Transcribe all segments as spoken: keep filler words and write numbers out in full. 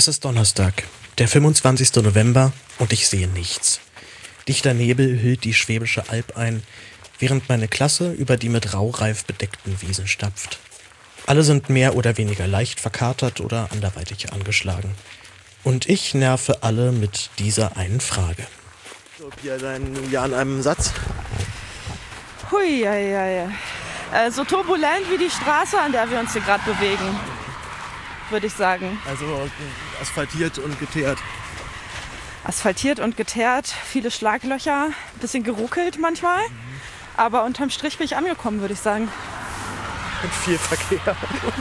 Es ist Donnerstag, der fünfundzwanzigster November, und ich sehe nichts. Dichter Nebel hüllt die Schwäbische Alb ein, während meine Klasse über die mit Raureif bedeckten Wiesen stapft. Alle sind mehr oder weniger leicht verkatert oder anderweitig angeschlagen. Und ich nerve alle mit dieser einen Frage. So, Pia, dein Jahr in einem Satz. Hui, ja, ja, ja. Äh, so turbulent wie die Straße, an der wir uns hier gerade bewegen, würde ich sagen. Also asphaltiert und geteert. Asphaltiert und geteert, viele Schlaglöcher, ein bisschen geruckelt manchmal. Mhm. Aber unterm Strich bin ich angekommen, würde ich sagen. Und viel Verkehr.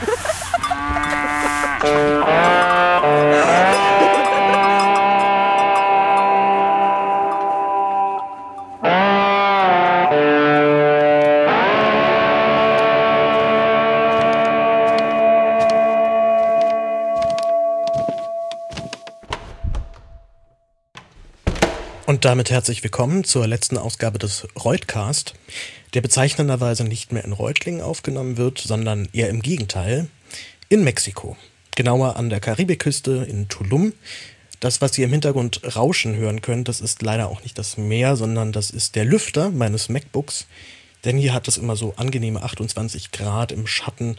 Und damit herzlich willkommen zur letzten Ausgabe des Reutcast, der bezeichnenderweise nicht mehr in Reutlingen aufgenommen wird, sondern eher im Gegenteil, in Mexiko. Genauer an der Karibikküste in Tulum. Das, was ihr im Hintergrund rauschen hören könnt, das ist leider auch nicht das Meer, sondern das ist der Lüfter meines MacBooks. Denn hier hat es immer so angenehme achtundzwanzig Grad im Schatten.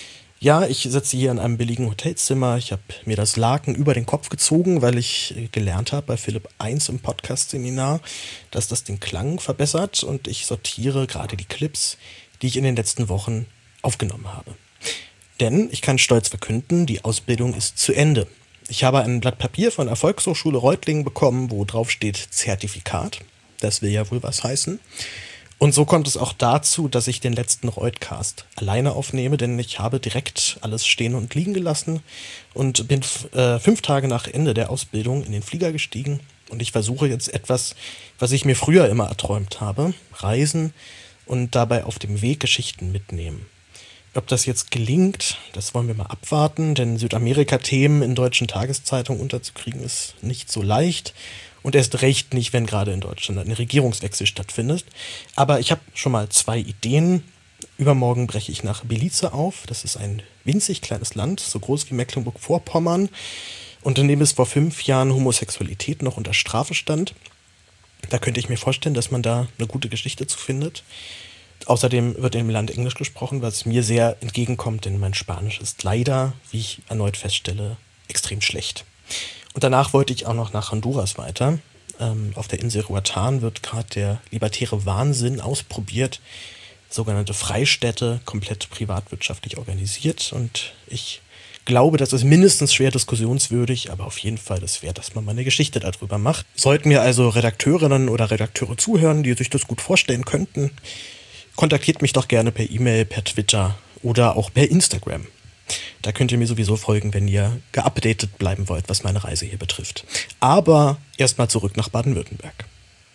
Ja, ich sitze hier in einem billigen Hotelzimmer. Ich habe mir das Laken über den Kopf gezogen, weil ich gelernt habe bei Philipp eins im Podcast-Seminar, dass das den Klang verbessert, und ich sortiere gerade die Clips, die ich in den letzten Wochen aufgenommen habe. Denn ich kann stolz verkünden, die Ausbildung ist zu Ende. Ich habe ein Blatt Papier von der Volkshochschule Reutlingen bekommen, wo drauf steht Zertifikat. Das will ja wohl was heißen. Und so kommt es auch dazu, dass ich den letzten Reutcast alleine aufnehme, denn ich habe direkt alles stehen und liegen gelassen und bin äh, fünf Tage nach Ende der Ausbildung in den Flieger gestiegen. Und ich versuche jetzt etwas, was ich mir früher immer erträumt habe: Reisen und dabei auf dem Weg Geschichten mitnehmen. Ob das jetzt gelingt, das wollen wir mal abwarten, denn Südamerika-Themen in deutschen Tageszeitungen unterzukriegen ist nicht so leicht. Und erst recht nicht, wenn gerade in Deutschland ein Regierungswechsel stattfindet. Aber ich habe schon mal zwei Ideen. Übermorgen breche ich nach Belize auf. Das ist ein winzig kleines Land, so groß wie Mecklenburg-Vorpommern, und in dem es vor fünf Jahren Homosexualität noch unter Strafe stand. Da könnte ich mir vorstellen, dass man da eine gute Geschichte zu findet. Außerdem wird in dem Land Englisch gesprochen, was mir sehr entgegenkommt, denn mein Spanisch ist leider, wie ich erneut feststelle, extrem schlecht. Und danach wollte ich auch noch nach Honduras weiter. Ähm, auf der Insel Roatán wird gerade der libertäre Wahnsinn ausprobiert. Sogenannte Freistädte, komplett privatwirtschaftlich organisiert. Und ich glaube, das ist mindestens schwer diskussionswürdig, aber auf jeden Fall das wert, dass man mal eine Geschichte darüber macht. Sollten mir also Redakteurinnen oder Redakteure zuhören, die sich das gut vorstellen könnten, kontaktiert mich doch gerne per E-Mail, per Twitter oder auch per Instagram. Da könnt ihr mir sowieso folgen, wenn ihr geupdatet bleiben wollt, was meine Reise hier betrifft. Aber erstmal zurück nach Baden-Württemberg.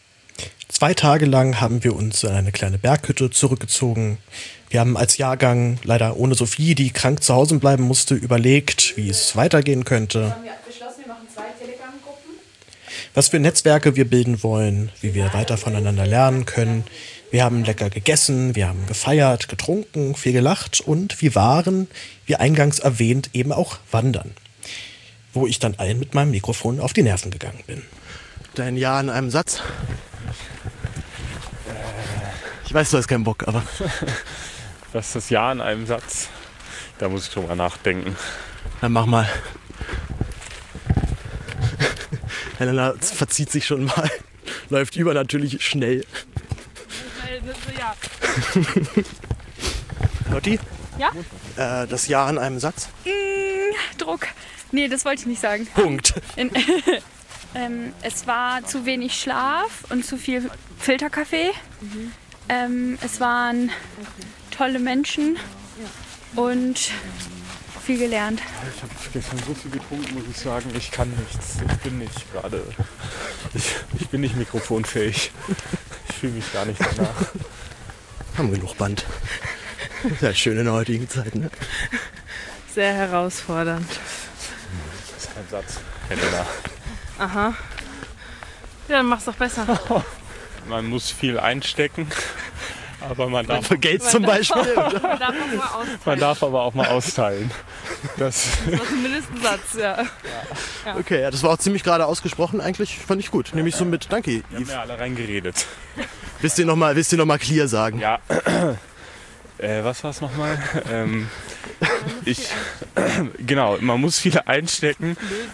Zwei Tage lang haben wir uns in eine kleine Berghütte zurückgezogen. Wir haben als Jahrgang, leider ohne Sophie, die krank zu Hause bleiben musste, überlegt, wie es weitergehen könnte. Wir haben beschlossen, wir machen zwei Telegram-Gruppen. Was für Netzwerke wir bilden wollen, wie wir weiter voneinander lernen können. Wir haben lecker gegessen, wir haben gefeiert, getrunken, viel gelacht und wir waren, wie eingangs erwähnt, eben auch wandern. Wo ich dann allen mit meinem Mikrofon auf die Nerven gegangen bin. Dein Jahr in einem Satz. Ich weiß, du hast keinen Bock, aber... Was ist das Jahr in einem Satz? Da muss ich drüber nachdenken. Dann mach mal. Helena verzieht sich schon mal. Läuft über natürlich schnell. Ja. Lotti? Ja? Äh, das Jahr in einem Satz? Mm, Druck. Nee, das wollte ich nicht sagen. Punkt. In, ähm, es war zu wenig Schlaf und zu viel Filterkaffee. Mhm. Ähm, es waren tolle Menschen und viel gelernt. Ich habe gestern so viel getrunken, muss ich sagen. Ich kann nichts. Ich bin nicht gerade... Ich, ich bin nicht mikrofonfähig. Ich fühle mich gar nicht danach. Haben genug Band. Ist ja schön in der heutigen Zeit, ne? Sehr herausfordernd. Das ist ein Satz, Helena. Aha. Ja, dann mach's doch besser. Man muss viel einstecken, aber man darf... Für Geld zum Beispiel. Man darf, auch mal austeilen. Man darf aber auch mal austeilen. Das, Das war zumindest ein Satz, ja. Okay, ja, das war auch ziemlich gerade ausgesprochen. Eigentlich fand ich gut. Nehme ich so mit. Danke, wir haben Yves. ja alle reingeredet. Wisst ihr nochmal noch mal clear sagen? Ja. Äh, was war es nochmal? ähm, ich, genau, man muss viele einstecken.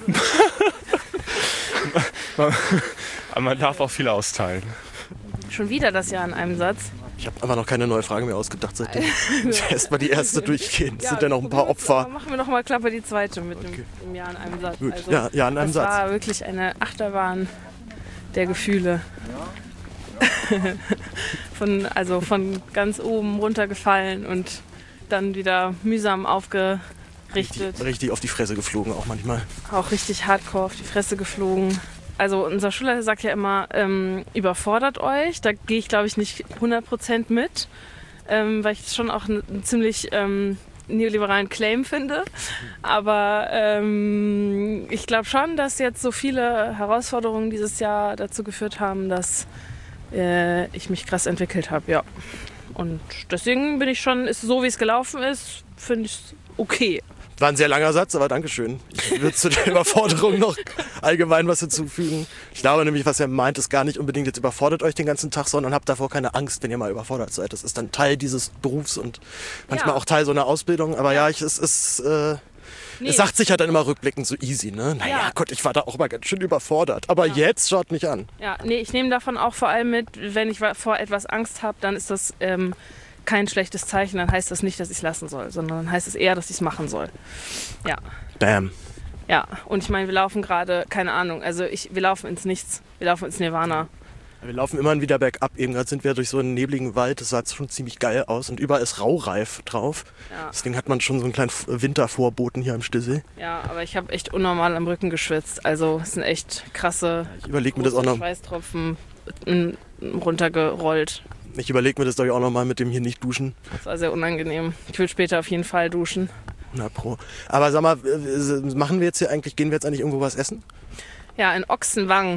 man, aber man darf auch viel austeilen. Schon wieder das Jahr in einem Satz. Ich habe einfach noch keine neue Frage mehr ausgedacht seitdem. Erstmal die erste durchgehen. Es sind ja noch ein paar Opfer. Machen wir noch mal Klappe die zweite mit dem, dem Jahr in einem Satz. Gut, Also, ja, ja, in einem das Satz. war wirklich eine Achterbahn der Gefühle. von, also von ganz oben runtergefallen und dann wieder mühsam aufgerichtet. Richtig auf die Fresse geflogen auch manchmal. Auch richtig hardcore auf die Fresse geflogen. Also unser Schulleiter sagt ja immer, ähm, überfordert euch. Da gehe ich, glaube ich, nicht hundert Prozent mit, ähm, weil ich das schon auch einen ziemlich ähm, neoliberalen Claim finde. Aber ähm, ich glaube schon, dass jetzt so viele Herausforderungen dieses Jahr dazu geführt haben, dass äh, ich mich krass entwickelt habe. Ja. Und deswegen bin ich schon, ist so wie es gelaufen ist, finde ich es okay. War ein sehr langer Satz, aber Dankeschön. Ich würde zu der Überforderung noch allgemein was hinzufügen. Ich glaube nämlich, was er meint, ist gar nicht unbedingt jetzt überfordert euch den ganzen Tag, sondern habt davor keine Angst, wenn ihr mal überfordert seid. Das ist dann Teil dieses Berufs und manchmal Ja. auch Teil so einer Ausbildung. Aber ja, ich, es ist... Äh, Nee. Es sagt sich halt dann immer rückblickend so easy, ne? Naja, Ja. Gott, ich war da auch mal ganz schön überfordert. Aber jetzt schaut mich an. Ja, nee, ich nehme davon auch vor allem mit, wenn ich vor etwas Angst habe, dann ist das ähm, kein schlechtes Zeichen. Dann heißt das nicht, dass ich es lassen soll, sondern dann heißt es eher, dass ich es machen soll. Ja, Bam. ja. Und ich meine, wir laufen gerade, keine Ahnung, also ich, wir laufen ins Nichts. Wir laufen ins Nirvana. Wir laufen immer wieder bergab. Eben gerade sind wir durch so einen nebligen Wald. Das sah jetzt schon ziemlich geil aus. Und überall ist Raureif drauf. Ja, Deswegen hat man schon so einen kleinen Wintervorboten hier im Stissel. ja, aber ich habe echt unnormal am Rücken geschwitzt. Also es sind echt krasse Ich überlege mir das auch noch. Schweißtropfen mm, runtergerollt. Ich überlege mir das doch auch noch mal mit dem hier nicht duschen. Das war sehr unangenehm. Ich will später auf jeden Fall duschen. Na pro. Aber sag mal, äh, machen wir jetzt hier eigentlich, gehen wir jetzt eigentlich irgendwo was essen? Ja, in Ochsenwang.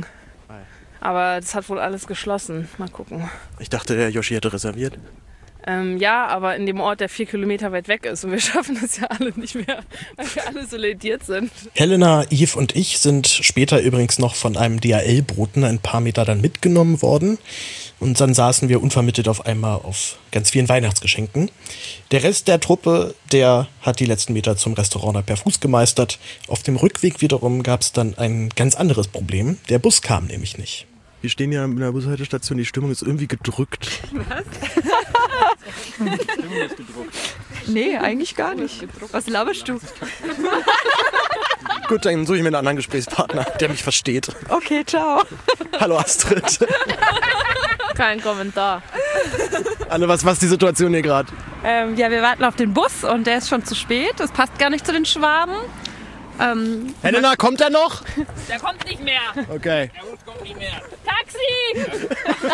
Aber das hat wohl alles geschlossen. Mal gucken. Ich dachte, der Yoshi hätte reserviert. Ähm, ja, aber in dem Ort, der vier Kilometer weit weg ist. Und wir schaffen das ja alle nicht mehr, weil wir alle so lediert sind. Helena, Yves und ich sind später übrigens noch von einem D H L-Boten ein paar Meter dann mitgenommen worden. Und dann saßen wir unvermittelt auf einmal auf ganz vielen Weihnachtsgeschenken. Der Rest der Truppe, der hat die letzten Meter zum Restaurant per Fuß gemeistert. Auf dem Rückweg wiederum gab es dann ein ganz anderes Problem. Der Bus kam nämlich nicht. Wir stehen ja in der Bushaltestation, die Stimmung ist irgendwie gedrückt. Nee, eigentlich gar nicht. Was laberst du? Gut, dann suche ich mir einen anderen Gesprächspartner, der mich versteht. Okay, ciao. Hallo Astrid. Kein Kommentar. Anne, was, was ist die Situation hier gerade? Ähm, ja, wir warten auf den Bus und der ist schon zu spät. Das passt gar nicht zu den Schwaben. Ähm, Helena, kommt er noch? Der kommt nicht mehr. Okay. Taxi!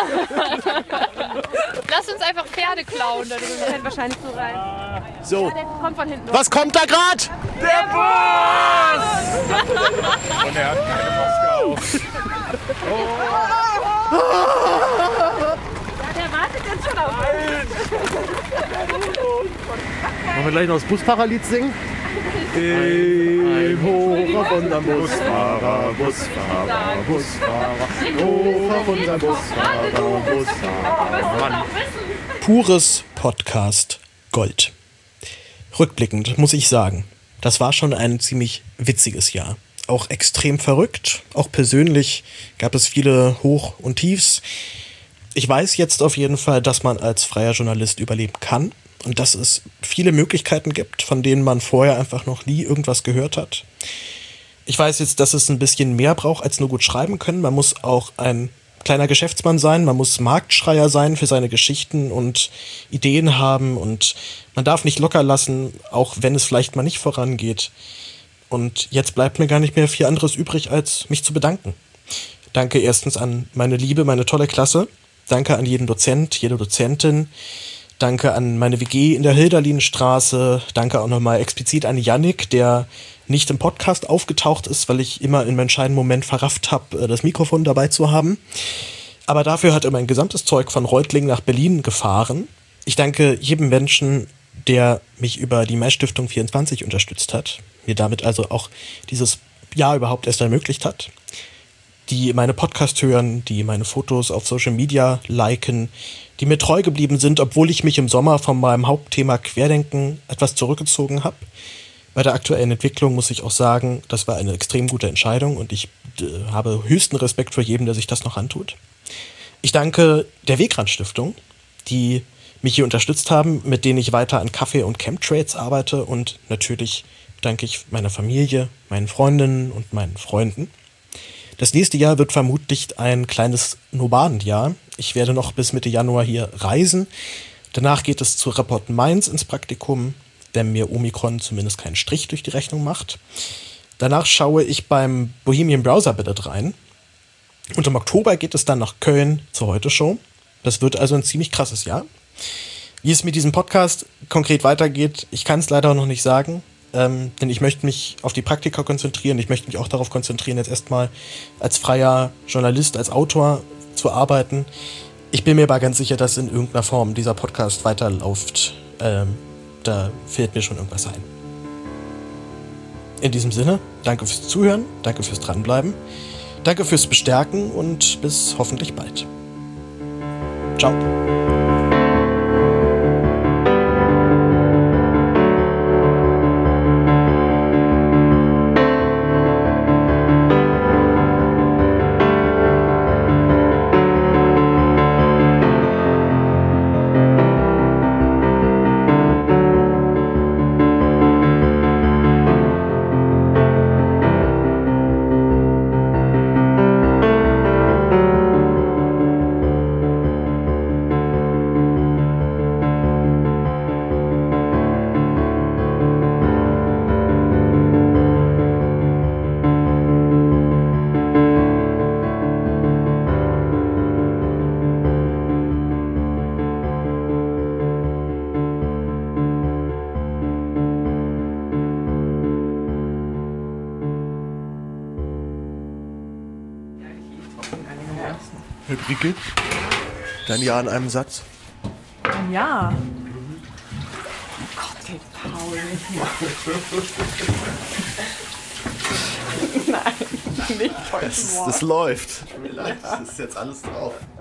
Lass uns einfach Pferde klauen. Da drüben. fällt wahrscheinlich so rein. So, Der kommt von hinten. was kommt da gerade? Und er hat keine Maske auf. Der wartet jetzt schon auf Wollen wir gleich noch das Busfahrerlied singen? Im Hoch auf unseren Busfahrer, Busfahrer, Busfahrer. Hoch auf unseren Busfahrer, Busfahrer. Mann. Pures Podcast Gold. Rückblickend muss ich sagen, das war schon ein ziemlich witziges Jahr. Auch extrem verrückt, auch persönlich gab es viele Hoch- und Tiefs. Ich weiß jetzt auf jeden Fall, dass man als freier Journalist überleben kann und dass es viele Möglichkeiten gibt, von denen man vorher einfach noch nie irgendwas gehört hat. Ich weiß jetzt, dass es ein bisschen mehr braucht, als nur gut schreiben können. Man muss auch ein kleiner Geschäftsmann sein, man muss Marktschreier sein für seine Geschichten und Ideen haben und man darf nicht locker lassen, auch wenn es vielleicht mal nicht vorangeht. Und jetzt bleibt mir gar nicht mehr viel anderes übrig, als mich zu bedanken. Danke erstens an meine Liebe, meine tolle Klasse. Danke an jeden Dozent, jede Dozentin. Danke an meine W G in der Hilderlinstraße. Danke auch nochmal explizit an Yannick, der nicht im Podcast aufgetaucht ist, weil ich immer in meinem entscheidenden Moment verrafft habe, das Mikrofon dabei zu haben. Aber dafür hat er mein gesamtes Zeug von Reutlingen nach Berlin gefahren. Ich danke jedem Menschen, der mich über die Mai-Stiftung vierundzwanzig unterstützt hat, mir damit also auch dieses Jahr überhaupt erst ermöglicht hat, die meine Podcast hören, die meine Fotos auf Social Media liken, die mir treu geblieben sind, obwohl ich mich im Sommer von meinem Hauptthema Querdenken etwas zurückgezogen habe. Bei der aktuellen Entwicklung muss ich auch sagen, das war eine extrem gute Entscheidung und ich äh, habe höchsten Respekt vor jedem, der sich das noch antut. Ich danke der Wegrand-Stiftung, die mich hier unterstützt haben, mit denen ich weiter an Kaffee- und Chemtrades arbeite, und natürlich danke ich meiner Familie, meinen Freundinnen und meinen Freunden. Das nächste Jahr wird vermutlich ein kleines Nomadenjahr. Ich werde noch bis Mitte Januar hier reisen. Danach geht es zu Rapport Mainz ins Praktikum, wenn mir Omikron zumindest keinen Strich durch die Rechnung macht. Danach schaue ich beim Bohemian Browser Billet rein. Und im Oktober geht es dann nach Köln zur Heute-Show. Das wird also ein ziemlich krasses Jahr. Wie es mit diesem Podcast konkret weitergeht, ich kann es leider noch nicht sagen, ähm, denn ich möchte mich auf die Praktika konzentrieren. Ich möchte mich auch darauf konzentrieren, jetzt erstmal als freier Journalist, als Autor zu arbeiten. Ich bin mir aber ganz sicher, dass in irgendeiner Form dieser Podcast weiterläuft. Ähm, da fällt mir schon irgendwas ein. In diesem Sinne, danke fürs Zuhören, danke fürs Dranbleiben, danke fürs Bestärken und bis hoffentlich bald. Ciao. Herr Brickel, dein Jahr in einem Satz. Ja. Gott, den Paul nicht. Nein, nicht heute Das, Morgen. das läuft. Tut mir leid, das ist jetzt alles drauf.